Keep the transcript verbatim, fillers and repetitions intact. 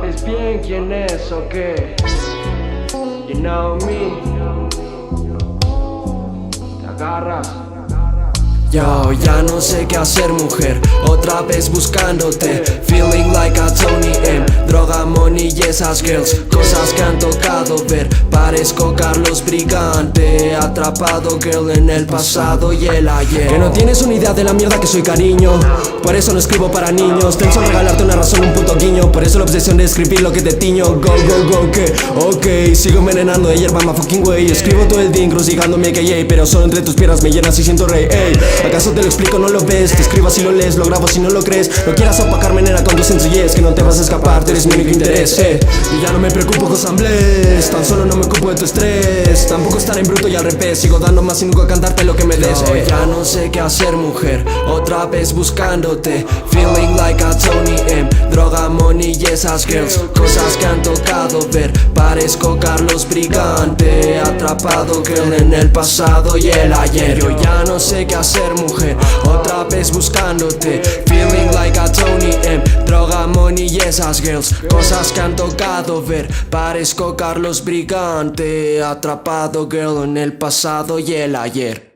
sabes bien quién es o qué. You know me. Te agarras. Yo, ya no sé qué hacer, mujer, otra vez buscándote. Feeling like a Tony M. Droga, money y esas girls, cosas que han tocado ver. Parezco Carlos Brigante, atrapado girl en el pasado y el ayer. Que no tienes una idea de la mierda que soy, cariño. Por eso no escribo para niños. Pienso regalarte una razón, un puto guiño. Por eso la obsesión de escribir lo que te tiño. Go, go, go, que, ok. Sigo envenenando de hierba, ma fucking way. Escribo todo el día encrucijando mi K A, pero solo entre tus piernas me llenas y siento rey, ey. ¿Acaso te lo explico, no lo ves? Te escribo si lo lees, lo grabo si no lo crees. No quieras opacarme, nena, con tu sencillez. Que no te vas a escapar, tú eres mi único interés, eh. Y ya no me preocupo con sambles, tan solo no me ocupo de tu estrés. Tampoco estar en bruto y al revés. Sigo dando más y nunca cantarte lo que me des, eh. Ya no sé qué hacer, mujer, otra vez buscándote. Feeling like a Tony M. Droga, money y esas girls, cosas que han tocado ver. Parezco Carlos Brigante, atrapado girl en el pasado y el ayer. Yo ya no sé qué hacer, mujer, otra vez buscándote. Feeling like a Tony M. Droga, money y esas girls, cosas que han tocado ver. Parezco Carlos Brigante, atrapado girl en el pasado y el ayer.